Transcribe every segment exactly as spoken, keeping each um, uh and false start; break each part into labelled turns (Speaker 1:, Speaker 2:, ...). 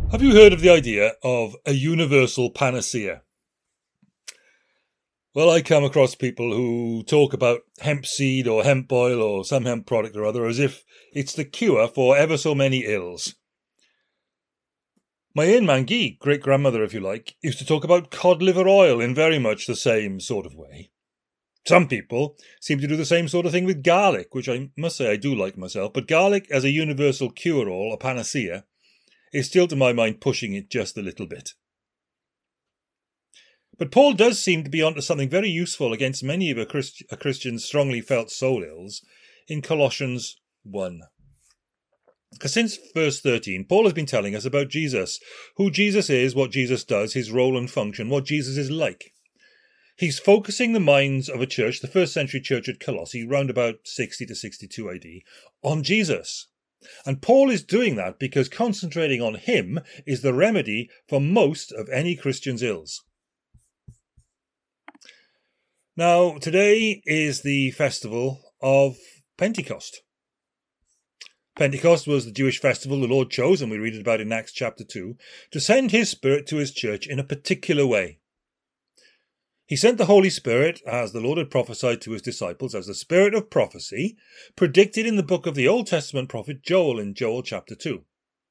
Speaker 1: Have you heard of the idea of a universal panacea? Well, I come across people who talk about hemp seed or hemp oil or some hemp product or other as if it's the cure for ever so many ills. My Ain Mangi, great-grandmother if you like, used to talk about cod liver oil in very much the same sort of way. Some people seem to do the same sort of thing with garlic, which I must say I do like myself, but garlic as a universal cure-all, a panacea, is still to my mind pushing it just a little bit. But Paul does seem to be onto something very useful against many of a, Christ- a Christian's strongly felt soul ills in Colossians one. Because since verse thirteen, Paul has been telling us about Jesus, who Jesus is, what Jesus does, his role and function, what Jesus is like. He's focusing the minds of a church, the first century church at Colossae, round about sixty to sixty-two A D, on Jesus. And Paul is doing that because concentrating on him is the remedy for most of any Christian's ills. Now, today is the festival of Pentecost. Pentecost was the Jewish festival the Lord chose, and we read it about in Acts chapter two, to send his Spirit to his church in a particular way. He sent the Holy Spirit, as the Lord had prophesied to his disciples, as the Spirit of prophecy, predicted in the book of the Old Testament prophet Joel in Joel chapter two.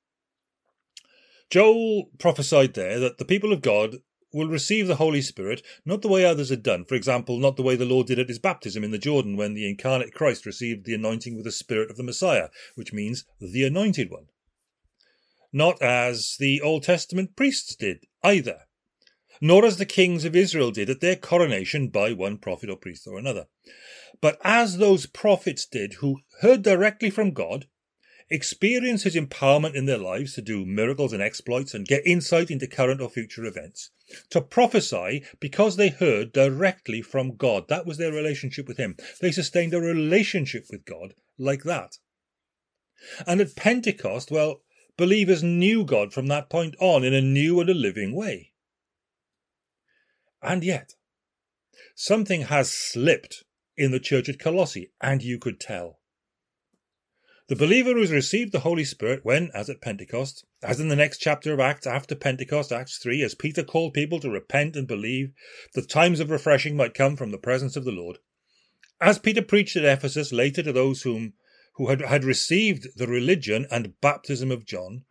Speaker 1: Joel prophesied there that the people of God will receive the Holy Spirit not the way others had done. For example, not the way the Lord did at his baptism in the Jordan when the incarnate Christ received the anointing with the Spirit of the Messiah, which means the Anointed One. Not as the Old Testament priests did either, nor as the kings of Israel did at their coronation by one prophet or priest or another, but as those prophets did who heard directly from God, experienced his empowerment in their lives to do miracles and exploits and get insight into current or future events, to prophesy because they heard directly from God. That was their relationship with him. They sustained a relationship with God like that. And at Pentecost, well, believers knew God from that point on in a new and a living way. And yet, something has slipped in the church at Colossae, and you could tell. The believer who has received the Holy Spirit when, as at Pentecost, as in the next chapter of Acts after Pentecost, Acts three, as Peter called people to repent and believe that times of refreshing might come from the presence of the Lord, as Peter preached at Ephesus later to those whom who had, had received the religion and baptism of John.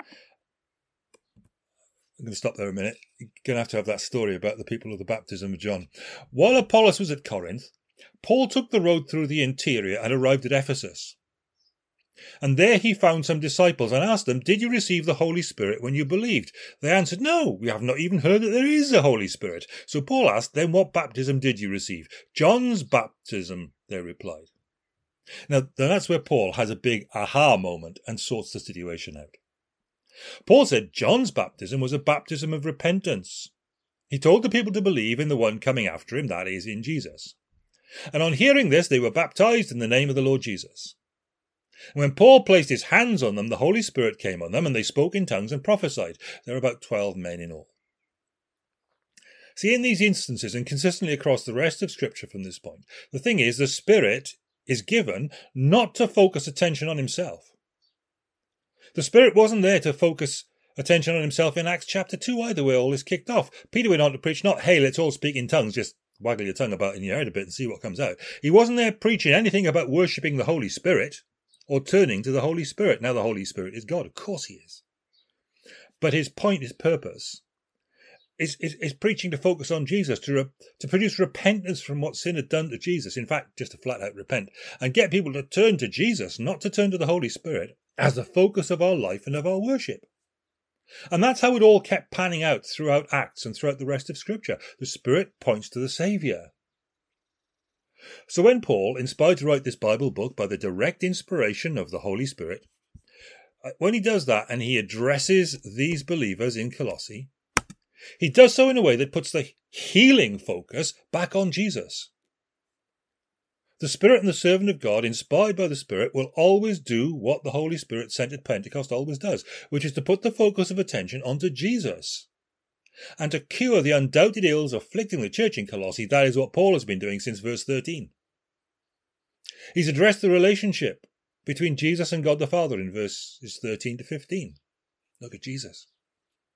Speaker 1: I'm going to stop there a minute. You're going to have to have that story about the people of the baptism of John. While Apollos was at Corinth, Paul took the road through the interior and arrived at Ephesus. And there he found some disciples and asked them, "Did you receive the Holy Spirit when you believed?" They answered, "No, we have not even heard that there is a Holy Spirit." So Paul asked, "Then what baptism did you receive?" "John's baptism," they replied. Now, that's where Paul has a big aha moment and sorts the situation out. Paul said John's baptism was a baptism of repentance. He told the people to believe in the one coming after him, that is, in Jesus. And on hearing this, they were baptized in the name of the Lord Jesus. And when Paul placed his hands on them, the Holy Spirit came on them, and they spoke in tongues and prophesied. There were about twelve men in all. See, in these instances, and consistently across the rest of Scripture from this point, the thing is, the Spirit is given not to focus attention on himself. The Spirit wasn't there to focus attention on himself in Acts chapter two either, where all this kicked off. Peter went on to preach not, "Hey, let's all speak in tongues, just waggle your tongue about in your head a bit and see what comes out." He wasn't there preaching anything about worshipping the Holy Spirit or turning to the Holy Spirit. Now, the Holy Spirit is God. Of course he is. But his point, his purpose, is, is, is preaching to focus on Jesus, to, re, to produce repentance from what sin had done to Jesus. In fact, just to flat out repent and get people to turn to Jesus, not to turn to the Holy Spirit, as the focus of our life and of our worship. And that's how it all kept panning out throughout Acts and throughout the rest of Scripture. The Spirit points to the Saviour. So when Paul, inspired to write this Bible book by the direct inspiration of the Holy Spirit, when he does that and he addresses these believers in Colossae, he does so in a way that puts the healing focus back on Jesus. The Spirit and the servant of God, inspired by the Spirit, will always do what the Holy Spirit sent at Pentecost always does, which is to put the focus of attention onto Jesus. And to cure the undoubted ills afflicting the church in Colossae, that is what Paul has been doing since verse thirteen. He's addressed the relationship between Jesus and God the Father in verses thirteen to fifteen. Look at Jesus.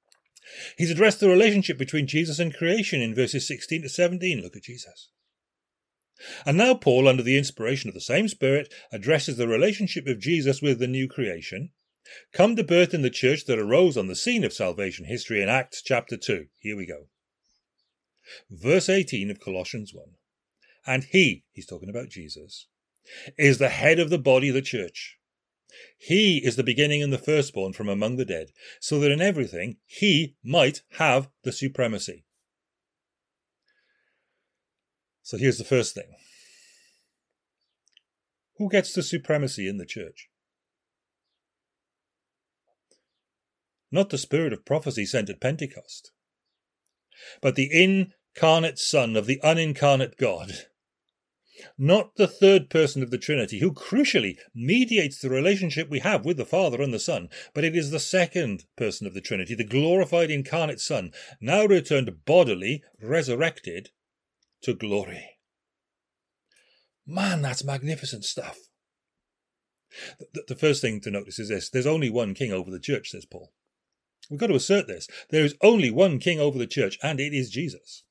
Speaker 1: He's addressed the relationship between Jesus and creation in verses sixteen to seventeen. Look at Jesus. And now Paul, under the inspiration of the same Spirit, addresses the relationship of Jesus with the new creation, come to birth in the church that arose on the scene of salvation history in Acts chapter two. Here we go. Verse eighteen of Colossians one. And he, he's talking about Jesus, is the head of the body, the church. He is the beginning and the firstborn from among the dead, so that in everything he might have the supremacy. So here's the first thing. Who gets the supremacy in the church? Not the spirit of prophecy sent at Pentecost, but the incarnate Son of the unincarnate God. Not the third person of the Trinity, who crucially mediates the relationship we have with the Father and the Son, but it is the second person of the Trinity, the glorified incarnate Son, now returned bodily, resurrected to glory. Man, that's magnificent stuff. The, the first thing to notice is this. There's only one king over the church, says Paul. We've got to assert this. There is only one king over the church, and it is Jesus.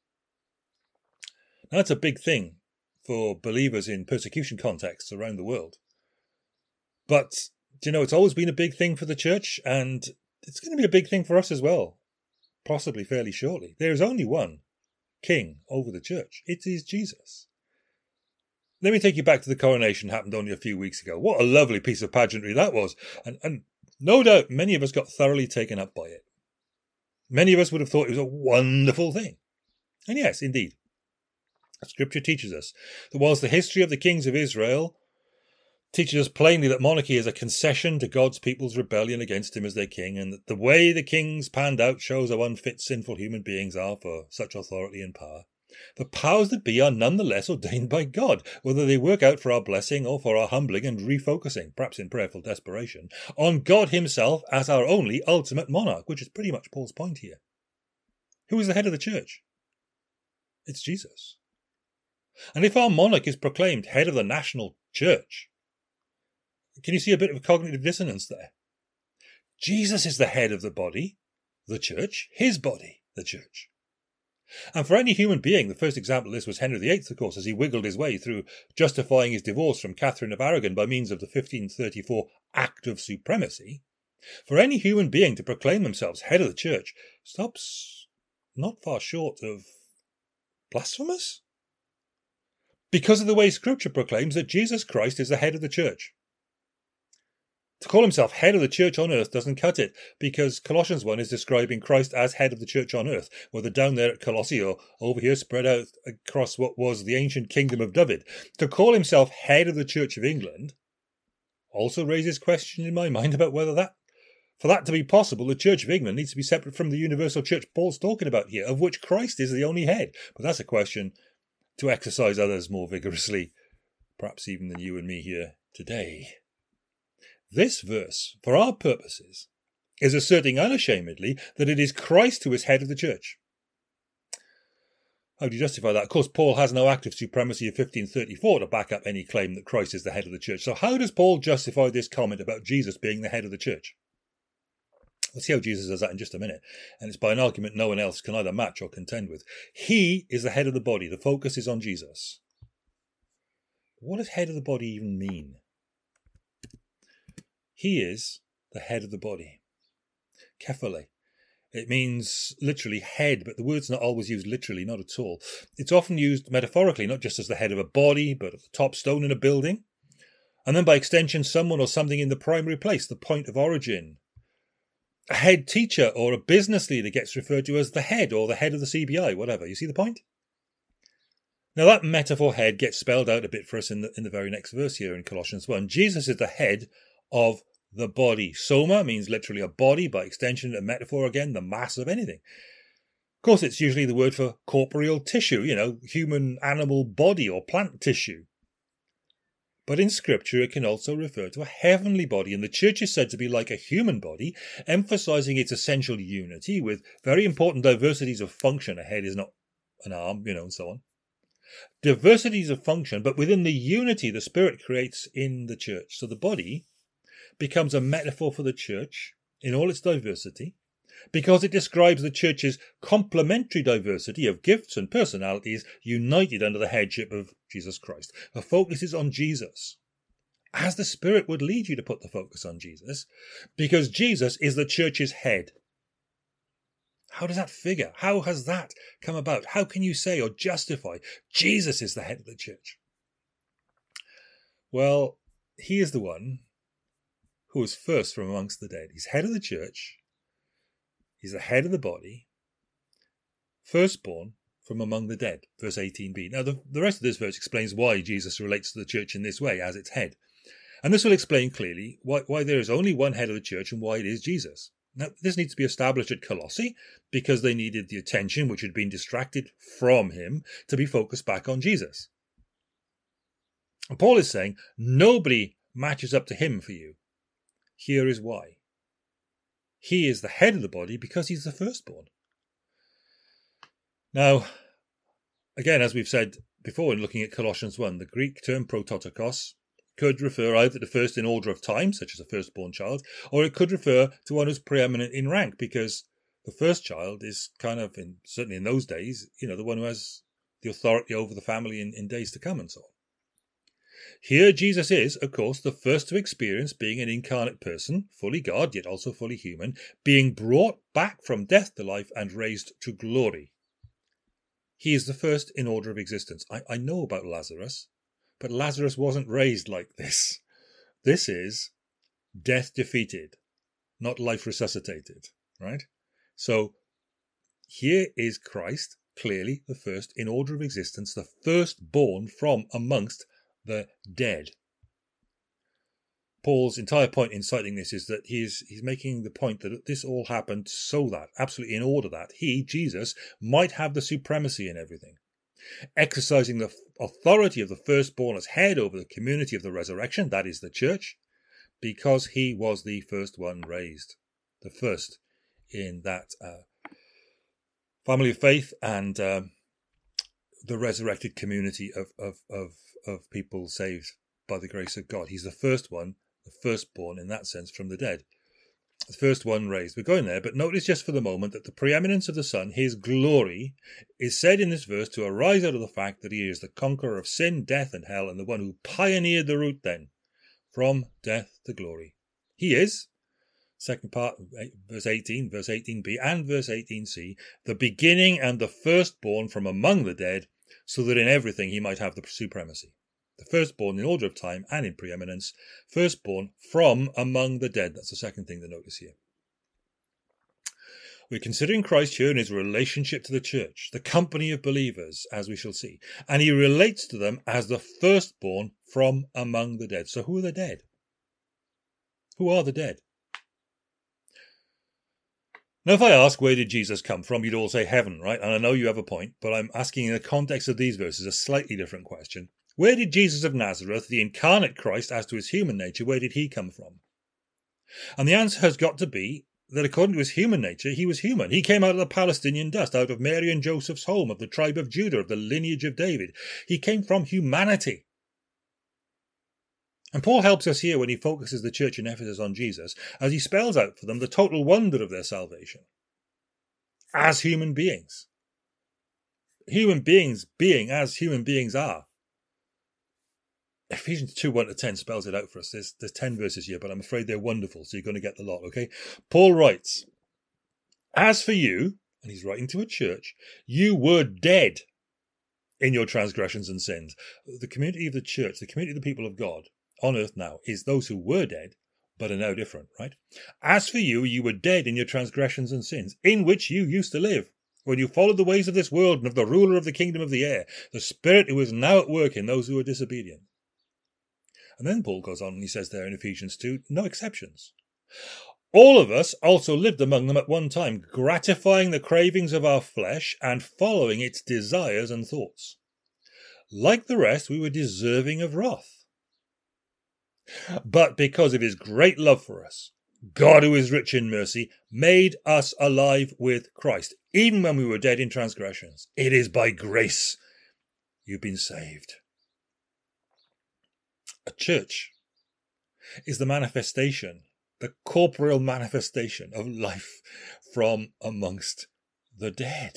Speaker 1: Now, that's a big thing for believers in persecution contexts around the world. But, you know, it's always been a big thing for the church, and it's going to be a big thing for us as well, possibly fairly shortly. There is only one king over the church. It is Jesus. Let me take you back to the coronation, happened only a few weeks ago. What a lovely piece of pageantry that was. And, and no doubt many of us got thoroughly taken up by it. Many of us would have thought it was a wonderful thing. And yes, indeed. Scripture teaches us that whilst the history of the kings of Israel teaches us plainly that monarchy is a concession to God's people's rebellion against him as their king, and that the way the kings panned out shows how unfit sinful human beings are for such authority and power, the powers that be are nonetheless ordained by God, whether they work out for our blessing or for our humbling and refocusing, perhaps in prayerful desperation, on God himself as our only ultimate monarch, which is pretty much Paul's point here. Who is the head of the church? It's Jesus. And if our monarch is proclaimed head of the national church, can you see a bit of cognitive dissonance there? Jesus is the head of the body, the church, his body, the church. And for any human being, the first example of this was Henry the Eighth, of course, as he wiggled his way through justifying his divorce from Catherine of Aragon by means of the fifteen thirty-four Act of Supremacy. For any human being to proclaim themselves head of the church stops not far short of blasphemous, because of the way Scripture proclaims that Jesus Christ is the head of the church. To call himself head of the church on earth doesn't cut it, because Colossians one is describing Christ as head of the church on earth, whether down there at Colossae or over here spread out across what was the ancient kingdom of David. To call himself head of the Church of England also raises question in my mind about whether that, for that to be possible, the Church of England needs to be separate from the universal church Paul's talking about here, of which Christ is the only head. But that's a question to exercise others more vigorously, perhaps even than you and me here today. This verse, for our purposes, is asserting unashamedly that it is Christ who is head of the church. How do you justify that? Of course, Paul has no active supremacy of fifteen thirty-four to back up any claim that Christ is the head of the church. So how does Paul justify this comment about Jesus being the head of the church? We'll see how Jesus does that in just a minute. And it's by an argument no one else can either match or contend with. He is the head of the body. The focus is on Jesus. What does head of the body even mean? He is the head of the body. Kephale. It means literally head, but the word's not always used literally, not at all. It's often used metaphorically, not just as the head of a body, but at the top stone in a building. And then by extension, someone or something in the primary place, the point of origin. A head teacher or a business leader gets referred to as the head or the head of the C B I, whatever. You see the point? Now that metaphor head gets spelled out a bit for us in the, in the very next verse here in Colossians one. Jesus is the head of the body. Soma means literally a body, by extension a metaphor again, the mass of anything. Of course, it's usually the word for corporeal tissue, you know, human, animal body or plant tissue. But in Scripture, it can also refer to a heavenly body, and the church is said to be like a human body, emphasizing its essential unity with very important diversities of function. A head is not an arm, you know, and so on. Diversities of function, but within the unity the Spirit creates in the church. So the body becomes a metaphor for the church in all its diversity, because it describes the church's complementary diversity of gifts and personalities united under the headship of Jesus Christ. The focus is on Jesus, as the Spirit would lead you to put the focus on Jesus, because Jesus is the church's head. How does that figure? How has that come about? How can you say or justify Jesus is the head of the church? Well, he is the one who was first from amongst the dead. He's head of the church. He's the head of the body. Firstborn from among the dead, verse eighteen b. Now, the, the rest of this verse explains why Jesus relates to the church in this way, as its head. And this will explain clearly why, why there is only one head of the church and why it is Jesus. Now, this needs to be established at Colossae because they needed the attention which had been distracted from him to be focused back on Jesus. And Paul is saying, nobody matches up to him for you. Here is why. He is the head of the body because he's the firstborn. Now, again, as we've said before in looking at Colossians one, the Greek term prototokos could refer either to the first in order of time, such as a firstborn child, or it could refer to one who's preeminent in rank, because the first child is kind of, in, certainly in those days, you know, the one who has the authority over the family in, in days to come and so on. Here Jesus is, of course, the first to experience being an incarnate person, fully God, yet also fully human, being brought back from death to life and raised to glory. He is the first in order of existence. I, I know about Lazarus, but Lazarus wasn't raised like this. This is death defeated, not life resuscitated, right? So here is Christ, clearly the first in order of existence, the firstborn from amongst the dead. Paul's entire point in citing this is that he's he's making the point that this all happened so that, absolutely in order that, he, Jesus, might have the supremacy in everything, exercising the authority of the firstborn as head over the community of the resurrection, that is the church, because he was the first one raised, the first in that uh, family of faith and uh, the resurrected community of, of, of, of people saved by the grace of God. He's the first one, the firstborn in that sense from the dead. The first one raised. We're going there, but notice just for the moment that the preeminence of the Son, his glory, is said in this verse to arise out of the fact that he is the conqueror of sin, death, and hell, and the one who pioneered the route then, from death to glory. He is, second part, verse eighteen, verse eighteen b, and verse eighteen c, the beginning and the firstborn from among the dead, so that in everything he might have the supremacy. The firstborn in order of time and in preeminence, firstborn from among the dead. That's the second thing to notice here. We're considering Christ here in his relationship to the church, the company of believers, as we shall see. And he relates to them as the firstborn from among the dead. So who are the dead? Who are the dead? Now, if I ask, where did Jesus come from? You'd all say heaven, right? And I know you have a point, but I'm asking in the context of these verses a slightly different question. Where did Jesus of Nazareth, the incarnate Christ, as to his human nature, where did he come from? And the answer has got to be that according to his human nature, he was human. He came out of the Palestinian dust, out of Mary and Joseph's home, of the tribe of Judah, of the lineage of David. He came from humanity. And Paul helps us here when he focuses the church in Ephesus on Jesus, as he spells out for them the total wonder of their salvation as human beings. Human beings being as human beings are. Ephesians two, one to ten spells it out for us. There's, there's ten verses here, but I'm afraid they're wonderful, so you're going to get the lot, okay? Paul writes, as for you, and he's writing to a church, you were dead in your transgressions and sins. The community of the church, the community of the people of God on earth now, is those who were dead, but are now different, right? As for you, you were dead in your transgressions and sins, in which you used to live, when you followed the ways of this world and of the ruler of the kingdom of the air, the spirit who is now at work in those who are disobedient. And then Paul goes on and he says there in Ephesians two, no exceptions. All of us also lived among them at one time, gratifying the cravings of our flesh and following its desires and thoughts. Like the rest, we were deserving of wrath. But because of his great love for us, God, who is rich in mercy, made us alive with Christ, even when we were dead in transgressions. It is by grace you've been saved. A church is the manifestation the corporeal manifestation of life from amongst the dead.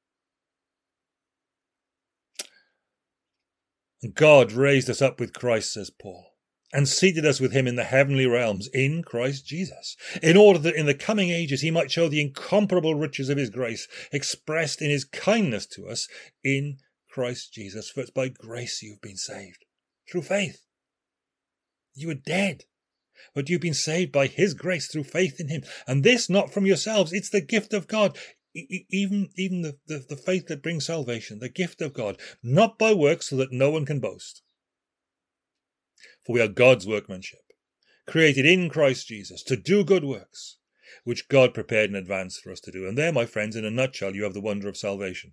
Speaker 1: God raised us up with Christ, says Paul, and seated us with him in the heavenly realms in Christ Jesus, in order that in the coming ages he might show the incomparable riches of his grace expressed in his kindness to us in Christ Jesus. For it's by grace you've been saved, through faith. You were dead, but you've been saved by his grace through faith in him. And this not from yourselves, it's the gift of God. Even, even the, the, the faith that brings salvation, the gift of God, not by works so that no one can boast. For we are God's workmanship, created in Christ Jesus to do good works, which God prepared in advance for us to do. And there, my friends, in a nutshell, you have the wonder of salvation.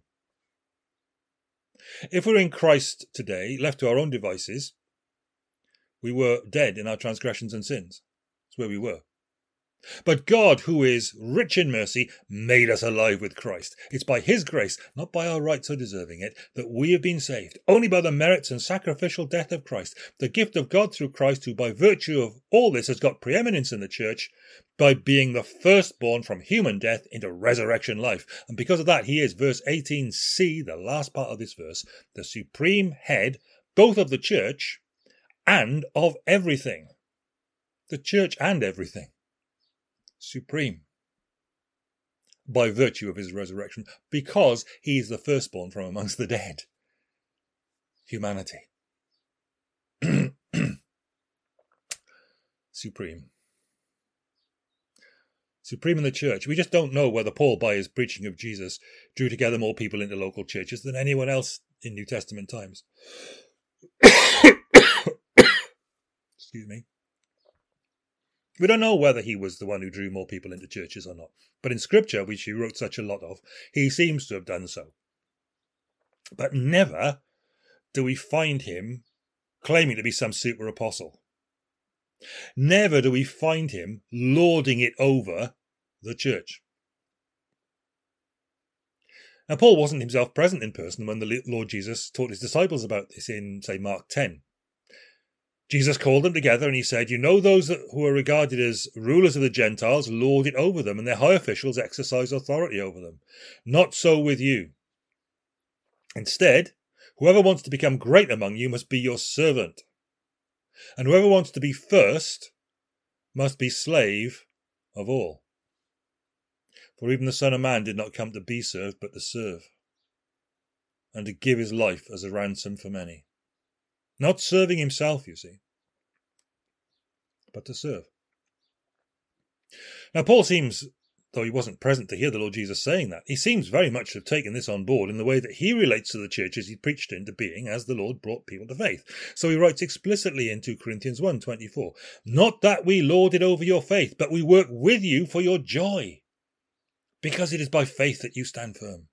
Speaker 1: If we're in Christ today, left to our own devices, we were dead in our transgressions and sins. That's where we were. But God, who is rich in mercy, made us alive with Christ. It's by his grace, not by our rights or deserving it, that we have been saved, only by the merits and sacrificial death of Christ, the gift of God through Christ, who by virtue of all this has got preeminence in the church, by being the firstborn from human death into resurrection life. And because of that, he is, verse eighteen c, the last part of this verse, the supreme head, both of the church and of everything. The church and everything. Supreme, by virtue of his resurrection, because he is the firstborn from amongst the dead. Humanity. Supreme. Supreme in the church. We just don't know whether Paul, by his preaching of Jesus, drew together more people into local churches than anyone else in New Testament times. Excuse me. We don't know whether he was the one who drew more people into churches or not. But in Scripture, which he wrote such a lot of, he seems to have done so. But never do we find him claiming to be some super apostle. Never do we find him lording it over the church. Now, Paul wasn't himself present in person when the Lord Jesus taught his disciples about this in, say, Mark ten. Jesus called them together and he said, you know those who are regarded as rulers of the Gentiles lord it over them, and their high officials exercise authority over them. Not so with you. Instead, whoever wants to become great among you must be your servant. And whoever wants to be first must be slave of all. For even the Son of Man did not come to be served, but to serve, and to give his life as a ransom for many. Not serving himself, you see, but to serve. Now, Paul seems, though he wasn't present to hear the Lord Jesus saying that, he seems very much to have taken this on board in the way that he relates to the churches he preached into being as the Lord brought people to faith. So he writes explicitly in two Corinthians one twenty-four, not that we lord it over your faith, but we work with you for your joy, because it is by faith that you stand firm.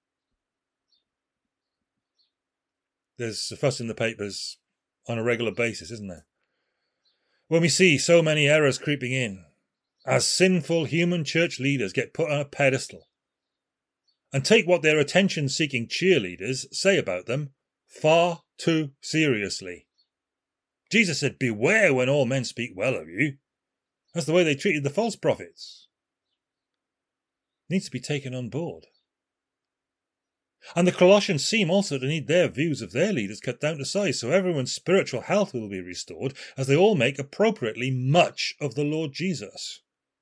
Speaker 1: There's a fuss in the papers on a regular basis, isn't there? When we see so many errors creeping in, as sinful human church leaders get put on a pedestal, and take what their attention-seeking cheerleaders say about them far too seriously. Jesus said, beware when all men speak well of you. That's the way they treated the false prophets. It needs to be taken on board. And the Colossians seem also to need their views of their leaders cut down to size, so everyone's spiritual health will be restored as they all make appropriately much of the Lord Jesus.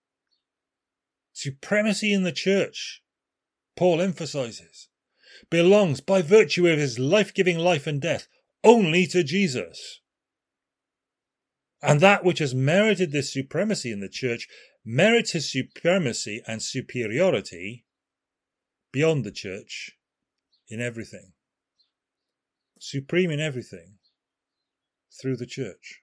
Speaker 1: Supremacy in the church, Paul emphasizes, belongs by virtue of his life-giving life and death only to Jesus. And that which has merited this supremacy in the church merits his supremacy and superiority beyond the church in everything. Supreme in everything through the church.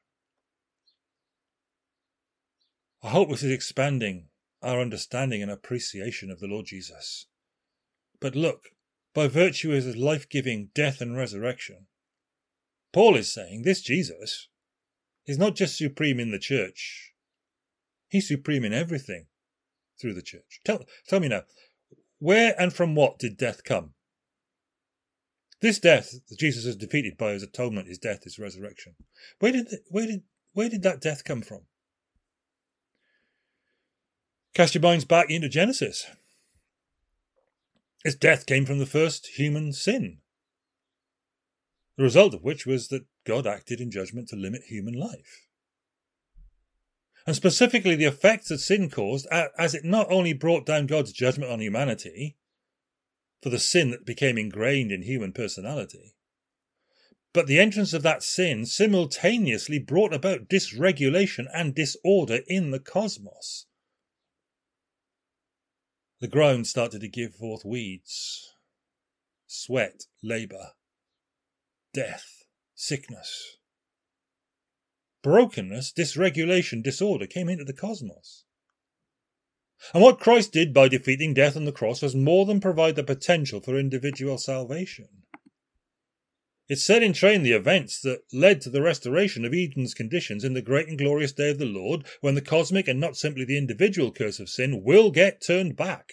Speaker 1: I hope this is expanding our understanding and appreciation of the Lord Jesus. But look, by virtue of his life-giving death and resurrection, Paul is saying this Jesus is not just supreme in the church, he's supreme in everything through the church. Tell, tell me now, where and from what did death come? This death that Jesus has defeated by his atonement, his death, his resurrection. Where did, where did, where did that death come from? Cast your minds back into Genesis. Its death came from the first human sin, the result of which was that God acted in judgment to limit human life. And specifically the effects that sin caused, as it not only brought down God's judgment on humanity for the sin that became ingrained in human personality, but the entrance of that sin simultaneously brought about dysregulation and disorder in the cosmos. The ground started to give forth weeds, sweat, labour, death, sickness. Brokenness, dysregulation, disorder came into the cosmos. And what Christ did by defeating death on the cross was more than provide the potential for individual salvation. It set in train the events that led to the restoration of Eden's conditions in the great and glorious day of the Lord, when the cosmic and not simply the individual curse of sin will get turned back.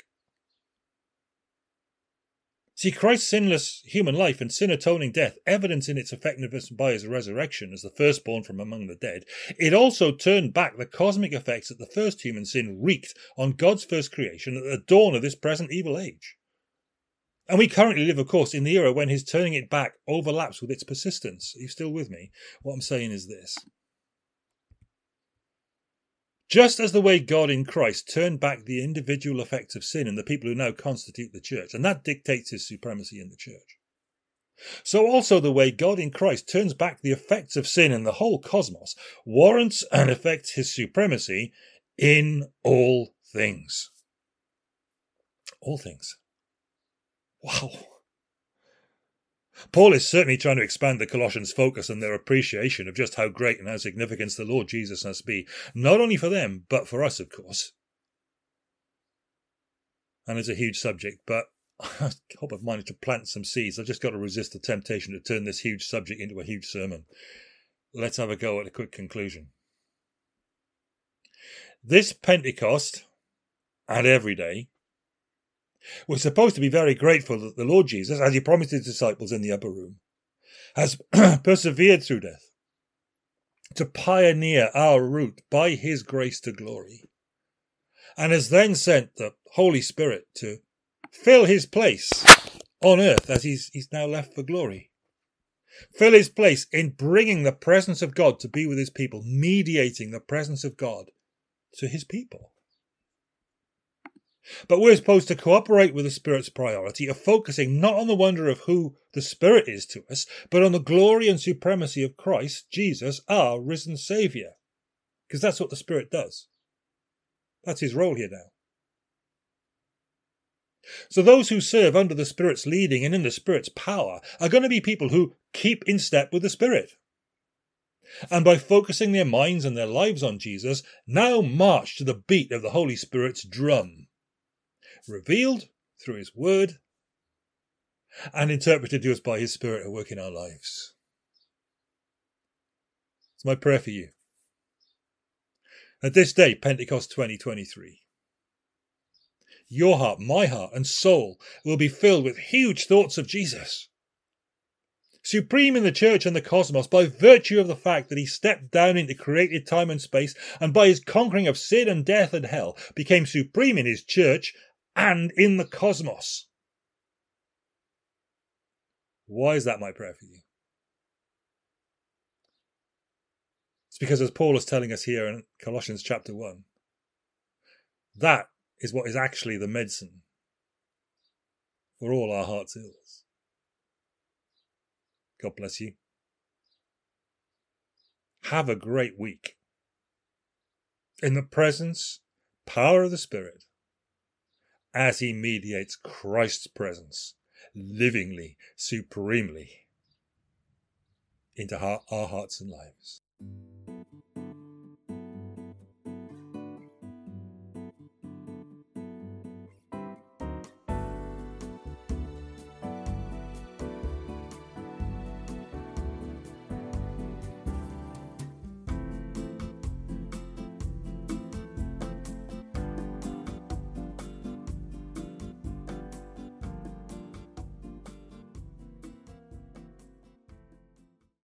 Speaker 1: See, Christ's sinless human life and sin-atoning death, evidence in its effectiveness by his resurrection as the firstborn from among the dead, it also turned back the cosmic effects that the first human sin wreaked on God's first creation at the dawn of this present evil age. And we currently live, of course, in the era when his turning it back overlaps with its persistence. Are you still with me? What I'm saying is this. Just as the way God in Christ turned back the individual effects of sin in the people who now constitute the church, and that dictates his supremacy in the church, so also the way God in Christ turns back the effects of sin in the whole cosmos warrants and affects his supremacy in all things. All things. Wow. Paul is certainly trying to expand the Colossians' focus on their appreciation of just how great and how significant the Lord Jesus must be, not only for them, but for us, of course. And it's a huge subject, but I hope I've managed to plant some seeds. I've just got to resist the temptation to turn this huge subject into a huge sermon. Let's have a go at a quick conclusion. This Pentecost, and every day, we're supposed to be very grateful that the Lord Jesus, as he promised his disciples in the upper room, has persevered through death to pioneer our route by his grace to glory, and has then sent the Holy Spirit to fill his place on earth as he's, he's now left for glory. Fill his place in bringing the presence of God to be with his people, mediating the presence of God to his people. But we're supposed to cooperate with the Spirit's priority of focusing not on the wonder of who the Spirit is to us, but on the glory and supremacy of Christ, Jesus, our risen Saviour. Because that's what the Spirit does. That's his role here now. So those who serve under the Spirit's leading and in the Spirit's power are going to be people who keep in step with the Spirit. And by focusing their minds and their lives on Jesus, now march to the beat of the Holy Spirit's drum, revealed through his word and interpreted to us by his Spirit at work in our lives. It's my prayer for you. At this day, Pentecost twenty twenty-three, your heart, my heart and soul will be filled with huge thoughts of Jesus, supreme in the church and the cosmos by virtue of the fact that he stepped down into created time and space, and by his conquering of sin and death and hell became supreme in his church and in the cosmos. Why is that my prayer for you? It's because, as Paul is telling us here in Colossians chapter one, that is what is actually the medicine for all our heart's ills. God bless you. Have a great week in the presence, power of the Spirit, as he mediates Christ's presence livingly, supremely into our, our hearts and lives.